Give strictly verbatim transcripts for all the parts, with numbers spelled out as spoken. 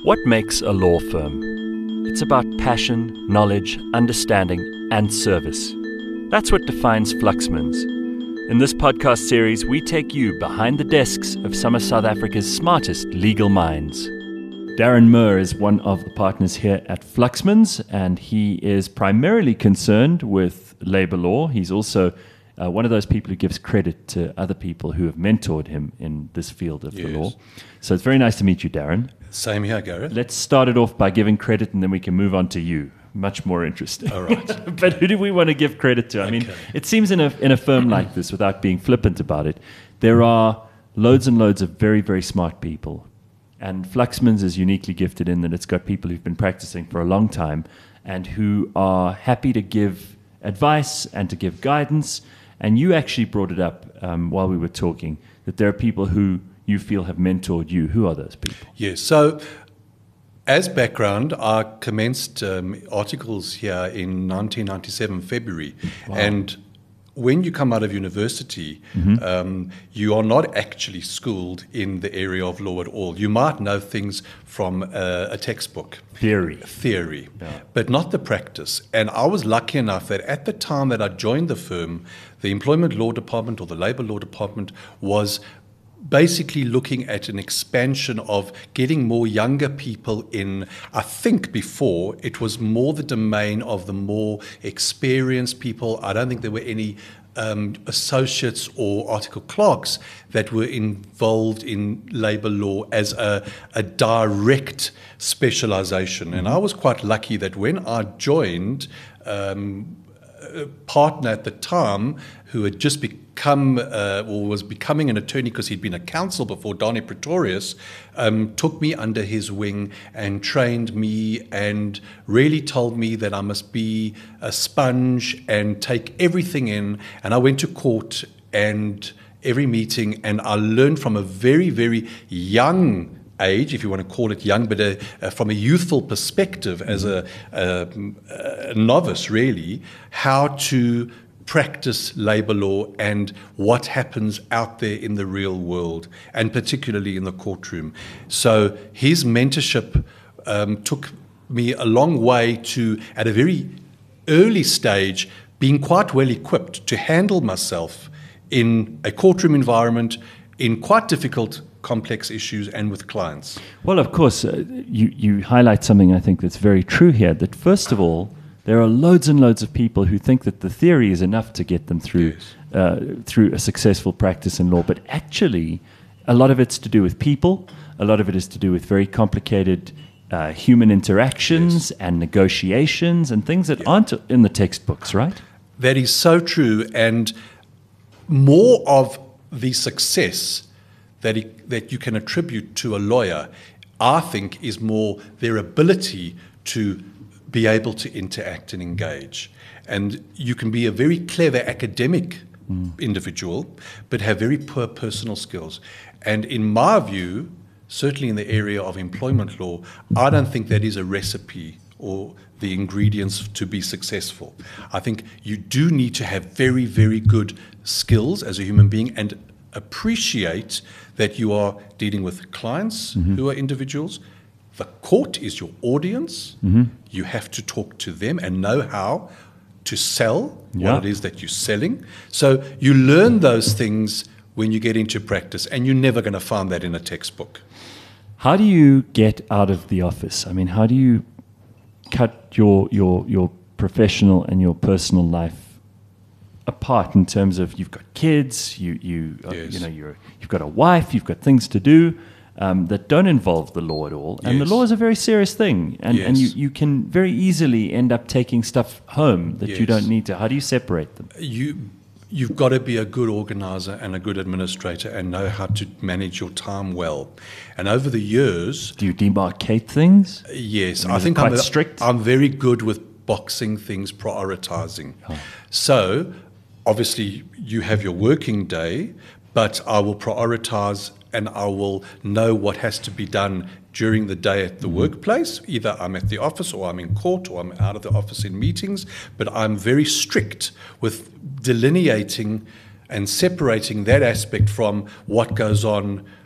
What makes a law firm? It's about passion, knowledge, understanding, and service. That's what defines Fluxmans. In this podcast series, we take you behind the desks of some of South Africa's smartest legal minds. Darren Moore is one of the partners here at Fluxmans, and he is primarily concerned with labor law. He's also uh, one of those people who gives credit to other people who have mentored him in this field of Yes. the law. So it's very nice to meet you, Darren. Same here, Gareth. Let's start it off by giving credit, and then we can move on to you. Much more interesting. All right. But who do we want to give credit to? I mean, Okay. it seems in a in a firm like this, without being flippant about it, there are loads and loads of very, very smart people. And Fluxmans is uniquely gifted in that it's got people who've been practicing for a long time and who are happy to give advice and to give guidance. And you actually brought it up um, while we were talking, that there are people who you feel have mentored you. Who are those people? Yes. So, as background, I commenced um, articles here in nineteen ninety-seven, February. Wow. And when you come out of university, Mm-hmm. um, you are not actually schooled in the area of law at all. You might know things from uh, a textbook. Theory. Theory, Yeah. but not the practice. And I was lucky enough that at the time that I joined the firm, the Employment Law Department or the Labour Law Department was basically looking at an expansion of getting more younger people in. I think before it was more the domain of the more experienced people. I don't think there were any um, associates or article clerks that were involved in labour law as a, a direct specialization. And I was quite lucky that when I joined, um, a partner at the time who had just become uh, or was becoming an attorney because he'd been a counsel before, Dani Pretorius, um, took me under his wing and trained me and really told me that I must be a sponge and take everything in. And I went to court and every meeting, and I learned from a very, very young age, if you want to call it young, but a, a, from a youthful perspective as a, a, a novice, really, how to practice labour law and what happens out there in the real world, and particularly in the courtroom. So his mentorship um, took me a long way to, at a very early stage, being quite well equipped to handle myself in a courtroom environment, in quite difficult complex issues and with clients. Well, of course, uh, you, you highlight something I think that's very true here, that first of all, there are loads and loads of people who think that the theory is enough to get them through Yes. uh, through a successful practice in law, but actually a lot of it's to do with people, a lot of it is to do with very complicated uh, human interactions Yes. and negotiations and things that aren't in the textbooks, right? That is so true, and more of the success that it, that you can attribute to a lawyer, I think, is more their ability to be able to interact and engage. And you can be a very clever academic mm. individual, but have very poor personal skills. And in my view, certainly in the area of employment law, I don't think that is a recipe or the ingredients to be successful. I think you do need to have very, very good skills as a human being and appreciate that you are dealing with clients mm-hmm. who are individuals. The court is your audience. Mm-hmm. You have to talk to them and know how to sell yeah. what it is that you're selling. So you learn those things when you get into practice, and you're never going to find that in a textbook. How do you get out of the office? I mean, how do you cut your your your professional and your personal life apart in terms of you've got kids, you you uh, Yes. you know you're you've got a wife, you've got things to do um, that don't involve the law at all, and Yes. the law is a very serious thing, and and you, Yes. you can very easily end up taking stuff home that you Yes. don't need to. How do you separate them? You you've got to be a good organizer and a good administrator and know how to manage your time well. And over the years, Do you demarcate things? yes, I mean, I is think it quite I'm, strict? I'm very good with boxing things, prioritizing. Oh. So obviously you have your working day, but I will prioritize and I will know what has to be done during the day at the mm-hmm. workplace. Either I'm at the office or I'm in court or I'm out of the office in meetings, but I'm very strict with delineating and separating that aspect from what goes on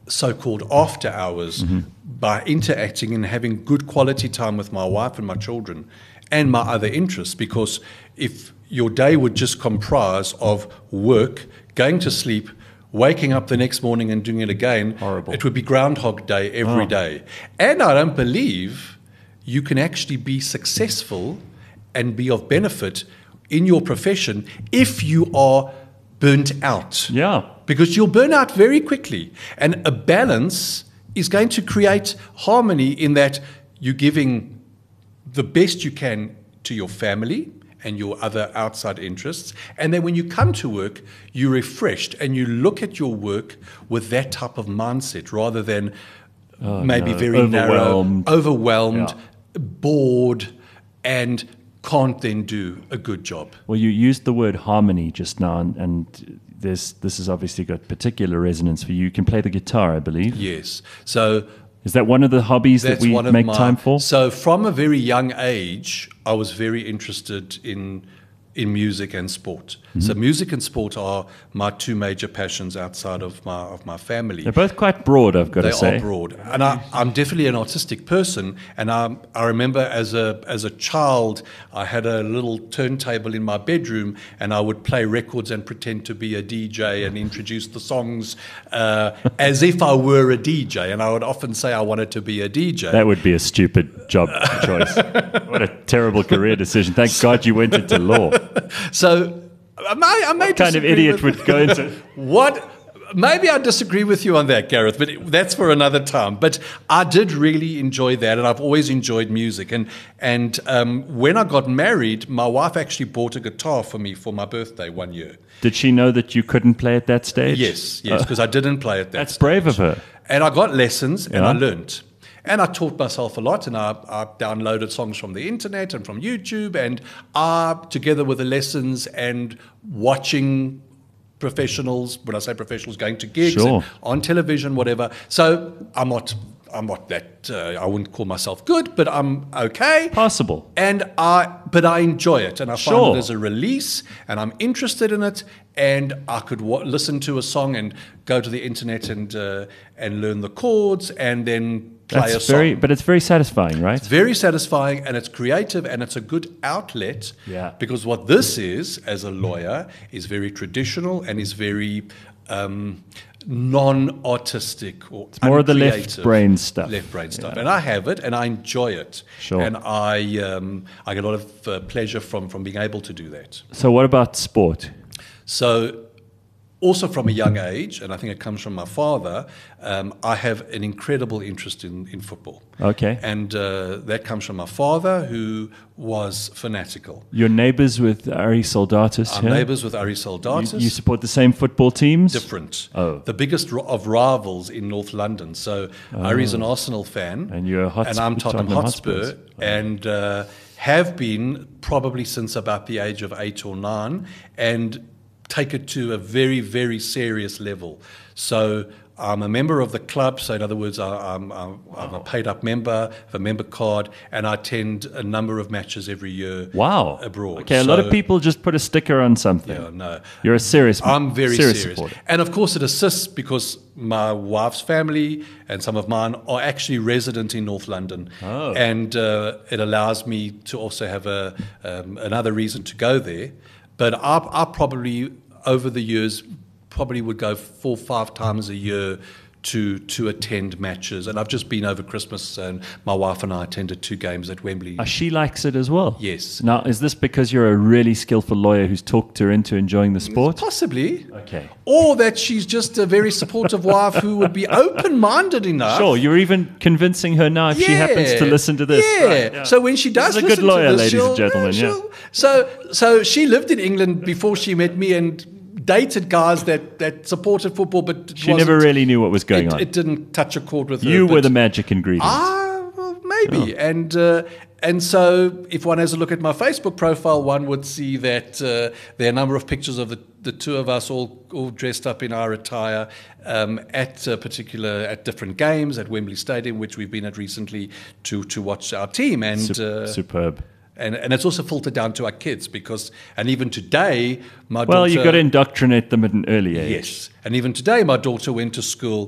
so-called after hours mm-hmm. by interacting and having good quality time with my wife and my children and my other interests. Because if your day would just comprise of work, going to sleep, waking up the next morning and doing it again, Horrible. It would be Groundhog Day every Oh. day. And I don't believe you can actually be successful and be of benefit in your profession if you are burnt out. Yeah. Because you'll burn out very quickly. And a balance is going to create harmony in that you're giving the best you can to your family and your other outside interests. And then when you come to work, you're refreshed and you look at your work with that type of mindset rather than Oh, maybe no. very Overwhelmed. narrow, overwhelmed, Yeah. bored, and can't then do a good job. Well, you used the word harmony just now, and, and this this has obviously got particular resonance for you. You can play the guitar, I believe. Yes. So Is that one of the hobbies that that's we one of make my, time for? So from a very young age, I was very interested in in music and sport. Mm-hmm. So music and sport are my two major passions outside of my of my family. They're both quite broad, I've got They to say. are broad, and I, I'm definitely an artistic person. And I, I remember as a as a child, I had a little turntable in my bedroom, and I would play records and pretend to be a D J and introduce the songs uh, as if I were a D J. And I would often say I wanted to be a D J. That would be a stupid job choice. What a terrible career decision. Thank God you went into law. So I may, I may What kind of disagree idiot with- would go into... What? Maybe I disagree with you on that, Gareth, but it, that's for another time. But I did really enjoy that, and I've always enjoyed music. And and um, when I got married, my wife actually bought a guitar for me for my birthday one year. Did she know that you couldn't play at that stage? Yes, yes, because I didn't play at that. That's stage. brave of her. And I got lessons, and Yeah. I learned. And I taught myself a lot, and I, I downloaded songs from the internet and from YouTube, and I, together with the lessons and watching professionals, when I say professionals, going to gigs Sure. and on television, whatever. So I'm not, I'm not that, uh, I wouldn't call myself good, but I'm okay. Possible. And I, but I enjoy it, and I Sure. find it as a release, and I'm interested in it. And I could wa- listen to a song and go to the internet and uh, and learn the chords, and then play a That's song. very, but it's very satisfying, right? It's very satisfying, and it's creative, and it's a good outlet. Yeah. Because what this is, as a lawyer, is very traditional and is very um, non-artistic or It's more of the uncreative. left brain stuff. Left brain stuff, and I have it, and I enjoy it. Sure. And I um, I get a lot of uh, pleasure from from being able to do that. So what about sport? So, also from a young age, and I think it comes from my father, um, I have an incredible interest in, in football. Okay. And uh, that comes from my father, who was fanatical. Your neighbours with Ari Soldatus I'm here? neighbours with Ari Soldatus. You, you support the same football teams? Different. Oh. The biggest ri- of rivals in North London. So Ari's an Arsenal fan. And you're a Hotspur- And I'm Tottenham, Tottenham Hotspur. Hotspurs. And uh, have been probably since about the age of eight or nine. And take it to a very, very serious level. So I'm a member of the club. So in other words, I, I'm, I'm, I'm a paid-up member, have a member card, and I attend a number of matches every year Wow. abroad. Okay, a lot of So- people just put a sticker on something. Yeah, no. You're a serious I'm very serious, serious. supporter. And of course, it assists because my wife's family and some of mine are actually resident in North London. Oh. And uh, it allows me to also have a, um, another reason to go there. But I, I probably, over the years, probably would go four or five times a year to to attend matches. And I've just been over Christmas, and my wife and I attended two games at Wembley. Uh, she likes it as well. Yes. Now, is this because you're a really skillful lawyer who's talked her into enjoying the sport? Possibly. Okay. Or that she's just a very supportive wife who would be open-minded enough. Sure, you're even convincing her now if she happens to listen to this. Yeah. Right, yeah. So when she does This is a listen good lawyer, to this, ladies and she'll- gentlemen, yeah. she'll- So, so she lived in England before she met me and dated guys that, that supported football, but it She never wasn't- really knew what was going it, on. it didn't touch a chord with her. you were but- the magic ingredient. Ah, well, maybe. And uh, and so if one has a look at my Facebook profile, one would see that uh, there are a number of pictures of the, the two of us all, all dressed up in our attire um, at uh, particular at different games at Wembley Stadium, which we've been at recently to to watch our team. And Sup- uh, Superb. and and it's also filtered down to our kids because and even today my Well, daughter you've got to indoctrinate them at an early age. yes and even today my daughter went to school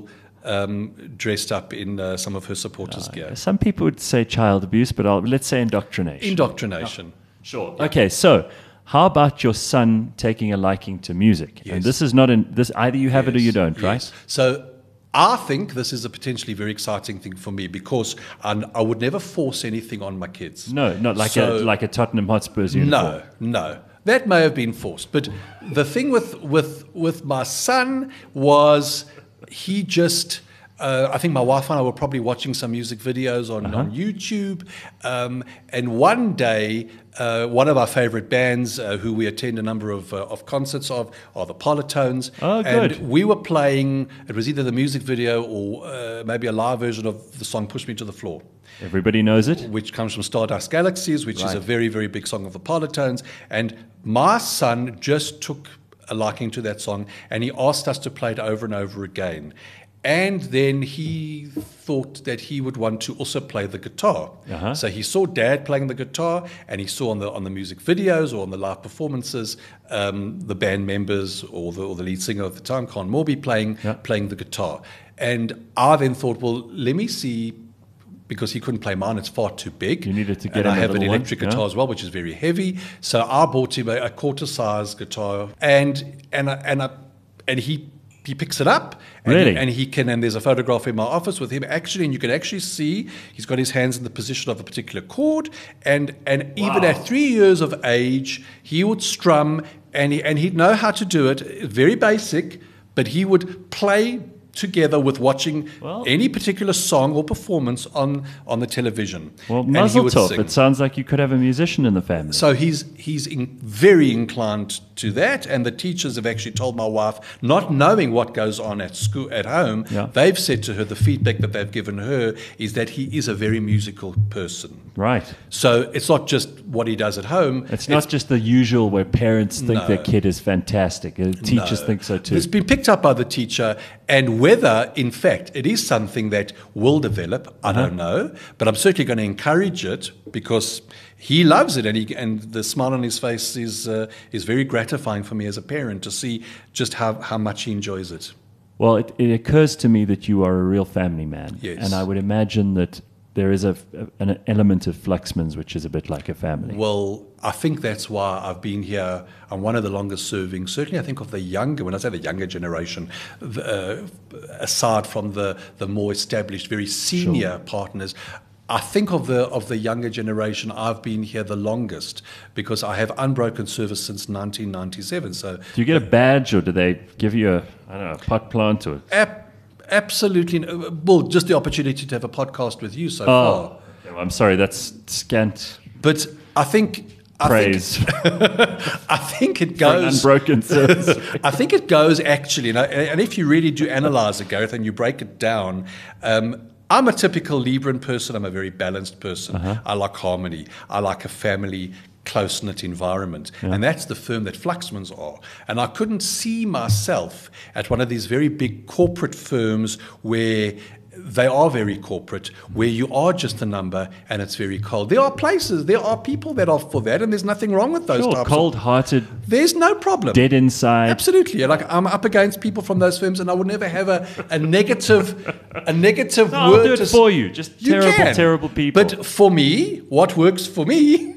um, dressed up in uh, some of her supporters' gear. Some people would say child abuse, but I'll, let's say indoctrination. Indoctrination. Oh, sure. Yeah. Okay, so how about your son taking a liking to music? Yes. And this is not in this either you have yes. it or you don't, yes. right? So I think this is a potentially very exciting thing for me because I, I would never force anything on my kids. No, not like so, a like a Tottenham Hotspurs uniform. No, no. That may have been forced. But the thing with with with my son was he just Uh, I think my wife and I were probably watching some music videos on, uh-huh. on YouTube. Um, and one day, uh, one of our favorite bands, uh, who we attend a number of, uh, of concerts of, are the Polytones. Oh, good. And we were playing, it was either the music video or uh, maybe a live version of the song Push Me to the Floor. Everybody knows it. Which comes from Stardust Galaxies, which right. is a very, very big song of the Polytones. And my son just took a liking to that song, and he asked us to play it over and over again. And then he thought that he would want to also play the guitar. Uh-huh. So he saw Dad playing the guitar, and he saw on the on the music videos or on the live performances um, the band members or the or the lead singer at the time, Con Morby, playing yeah. playing the guitar. And I then thought, well, let me see. Because he couldn't play mine, it's far too big. You needed to get and him I a have an little electric one, guitar yeah? as well, which is very heavy. So I bought him a, a quarter-size guitar, and and I, and I, and he he picks it up. And really? He, and he can. And there's a photograph in my office with him actually, and you can actually see he's got his hands in the position of a particular chord. And and even wow. at three years of age, he would strum, and he and he'd know how to do it. Very basic, but he would play together with watching well, any particular song or performance on, on the television. Well, and he Mazel would tov. sing. It sounds like you could have a musician in the family. So he's he's in, very inclined to that, and the teachers have actually told my wife, not knowing what goes on at school at home, yeah. they've said to her, the feedback that they've given her is that he is a very musical person. Right. So it's not just what he does at home. It's not it's, just the usual where parents think no, their kid is fantastic. Teachers no. think so too. It's been picked up by the teacher, and whether, in fact, it is something that will develop, I uh-huh. don't know, but I'm certainly going to encourage it because he loves it, and he, and the smile on his face is uh, is very gratifying for me as a parent to see just how, how much he enjoys it. Well, it, it occurs to me that you are a real family man. Yes. And I would imagine that there is a, an element of Fluxman's which is a bit like a family. Well, I think that's why I've been here. I'm one of the longest serving, certainly I think of the younger, when I say the younger generation, uh, aside from the, the more established, very senior sure. partners, I think of the of the younger generation, I've been here the longest because I have unbroken service since nineteen ninety-seven. So, do you get a badge, or do they give you a, I don't know, a pot plant or? Ap- absolutely. Well, just the opportunity to have a podcast with you so oh, far. Okay, well, I'm sorry, that's scant. But I think. Praise. I think, I think it goes. For an unbroken service. I think it goes actually, and, I, and if you really do analyze it, Gareth, and you break it down. Um, I'm a typical Libran person. I'm a very balanced person. Uh-huh. I like harmony. I like a family, close-knit environment. Yeah. And that's the firm that Fluxman's are. And I couldn't see myself at one of these very big corporate firms where they are very corporate, where you are just a number and it's very cold. There are places, there are people that are for that, and there's nothing wrong with those sure, types cold-hearted. Of, there's no problem. Dead inside. Absolutely. Like I'm up against people from those firms, and I would never have a, a negative, a negative no, word. I'll do it to, for you. Just you terrible, can. terrible people. But for me, what works for me.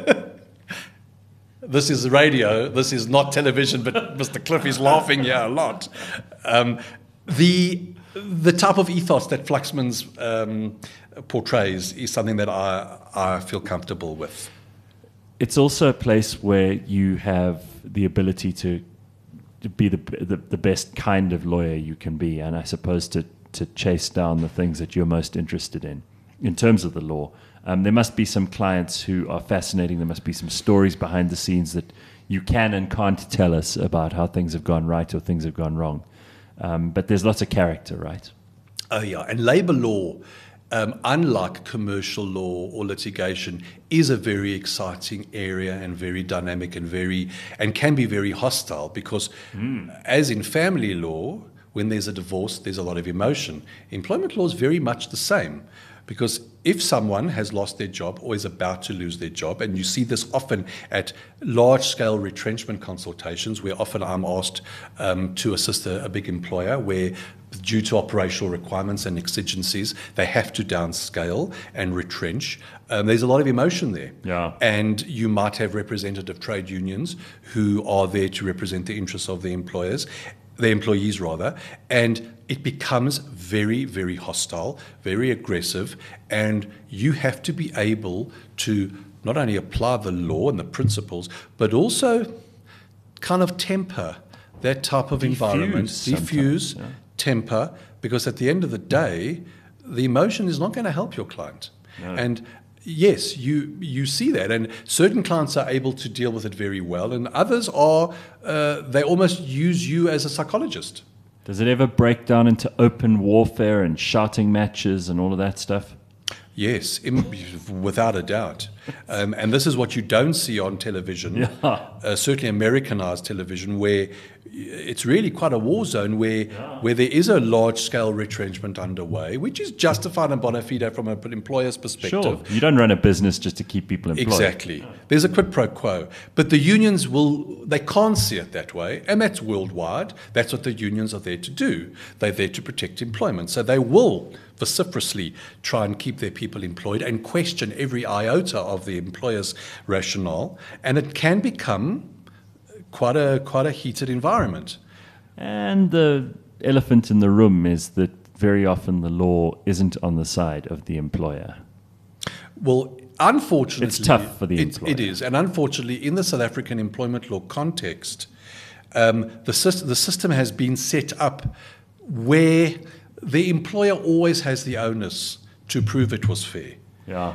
This is radio. This is not television. But Mister Cliff is laughing here a lot. Um, the The type of ethos that Fluxman's um, portrays is something that I, I feel comfortable with. It's also a place where you have the ability to, to be the, the the best kind of lawyer you can be, and I suppose to, to chase down the things that you're most interested in, in terms of the law. Um, there must be some clients who are fascinating. There must be some stories behind the scenes that you can and can't tell us about how things have gone right or things have gone wrong. Um, but there's lots of character, right? Oh, yeah. And labour law, um, unlike commercial law or litigation, is a very exciting area and very dynamic and very and can be very hostile because, mm. as in family law, when there's a divorce, there's a lot of emotion. Employment law is very much the same. Because if someone has lost their job or is about to lose their job, and you see this often at large-scale retrenchment consultations, where often I'm asked um, to assist a, a big employer where due to operational requirements and exigencies, they have to downscale and retrench. Um, there's a lot of emotion there. Yeah. And you might have representative trade unions who are there to represent the interests of the employers, the employees rather, and it becomes very, very hostile, very aggressive, and you have to be able to not only apply the law and the principles, but also kind of temper that type of Defuse environment, sometimes, diffuse, yeah. temper, because at the end of the day, the emotion is not going to help your client. No. And yes, you you see that, and certain clients are able to deal with it very well, and others are, uh, they almost use you as a psychologist. Does it ever break down into open warfare and shouting matches and all of that stuff? Yes, im- without a doubt. Um, and this is what you don't see on television, Yeah. uh, certainly Americanized television, where it's really quite a war zone where, Yeah. where there is a large-scale retrenchment underway, which is justified and bona fide from an employer's perspective. Sure. You don't run a business just to keep people employed. Exactly. There's a quid pro quo. But the unions will, they can't see it that way, and that's worldwide. That's what the unions are there to do. They're there to protect employment. So they will vociferously try and keep their people employed and question every iota of the employer's rationale. And it can become quite a, quite a heated environment. And the elephant in the room is that very often the law isn't on the side of the employer. Well, unfortunately, It's tough for the it, employer. it is, and unfortunately, in the South African employment law context, um, the system, the system has been set up where the employer always has the onus to prove it was fair. Yeah.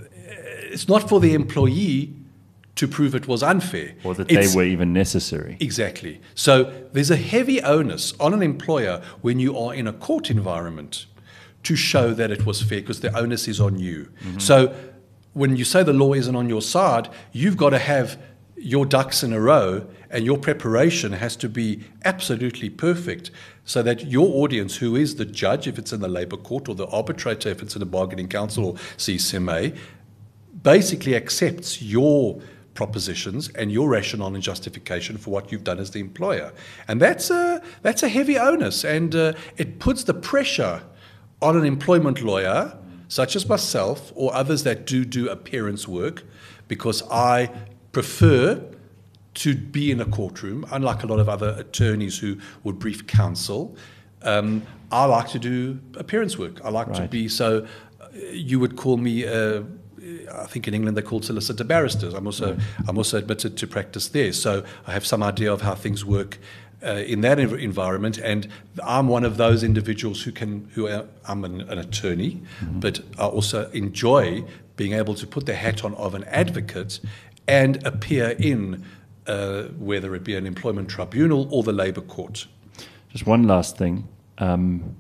It's not for the employee to prove it was unfair, Or that It's- they were even necessary. Exactly. So there's a heavy onus on an employer when you are in a court environment to show that it was fair, because the onus is on you. Mm-hmm. So when you say the law isn't on your side, you've got to have your ducks in a row, and your preparation has to be absolutely perfect so that your audience, who is the judge if it's in the labour court, or the arbitrator if it's in a bargaining council or C C M A, basically accepts your propositions and your rationale and justification for what you've done as the employer. And that's a, that's a heavy onus, and uh, it puts the pressure on an employment lawyer, such as myself or others that do do appearance work, because I prefer to be in a courtroom, unlike a lot of other attorneys who would brief counsel. Um, I like to do appearance work. I like to Right. be, so uh, you would call me, uh, I think in England they're called solicitor barristers. I'm also, I'm also admitted to practice there. So I have some idea of how things work uh, in that env- environment. And I'm one of those individuals who can, who are, I'm an, an attorney, but I also enjoy being able to put the hat on of an advocate and appear in uh, whether it be an employment tribunal or the labour court. Just one last thing. Um,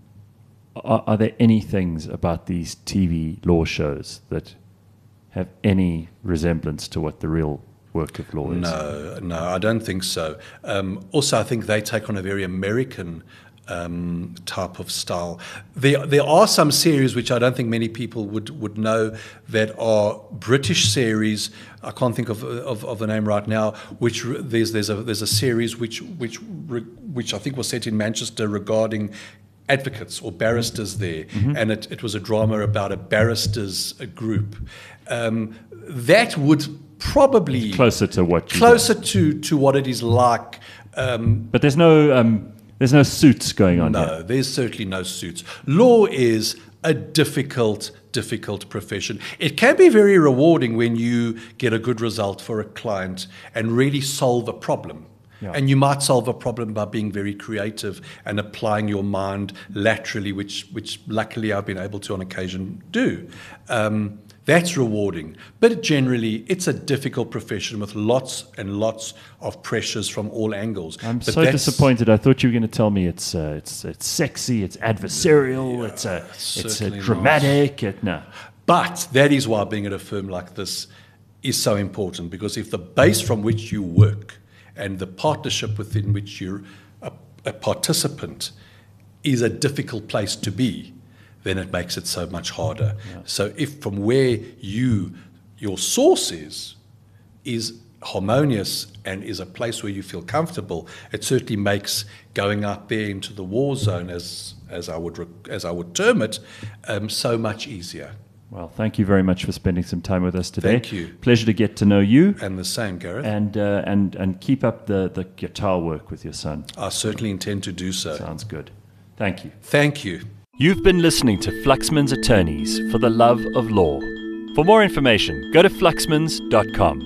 are, are there any things about these T V law shows that have any resemblance to what the real work of law is? No, no, I don't think so. Um, also, I think they take on a very American um, type of style. There, there are some series which I don't think many people would, would know that are British series. I can't think of, of, of the name right now. Which re- there's there's a there's a series which which re- which I think was set in Manchester regarding advocates or barristers there, Mm-hmm. and it, it was a drama about a barristers uh, group. Um, that would probably Closer to what you closer to, to what it is like. Um, But there's no um, there's no suits going on no, here. there's certainly no suits. Law is a difficult, difficult profession. It can be very rewarding when you get a good result for a client and really solve a problem. Yeah. And you might solve a problem by being very creative and applying your mind laterally, which, which luckily I've been able to on occasion do. Um, that's rewarding. But generally, it's a difficult profession with lots and lots of pressures from all angles. I'm But so that's- disappointed. I thought you were going to tell me it's uh, it's it's sexy, it's adversarial, it's uh, it's uh, certainly not. dramatic. It, no, But that is why being at a firm like this is so important, because if the base from which you work and the partnership within which you're a, a participant is a difficult place to be, then it makes it so much harder. So if from where you, your source is, is harmonious and is a place where you feel comfortable, it certainly makes going out there into the war zone, as as I would as I would term it, um, so much easier. Well, thank you very much for spending some time with us today. Thank you. Pleasure to get to know you. And the same, Gareth. And uh, and and keep up the, the guitar work with your son. I certainly intend to do so. Sounds good. Thank you. Thank you. You've been listening to Fluxman's Attorneys for the Love of Law. For more information, go to fluxmans dot com.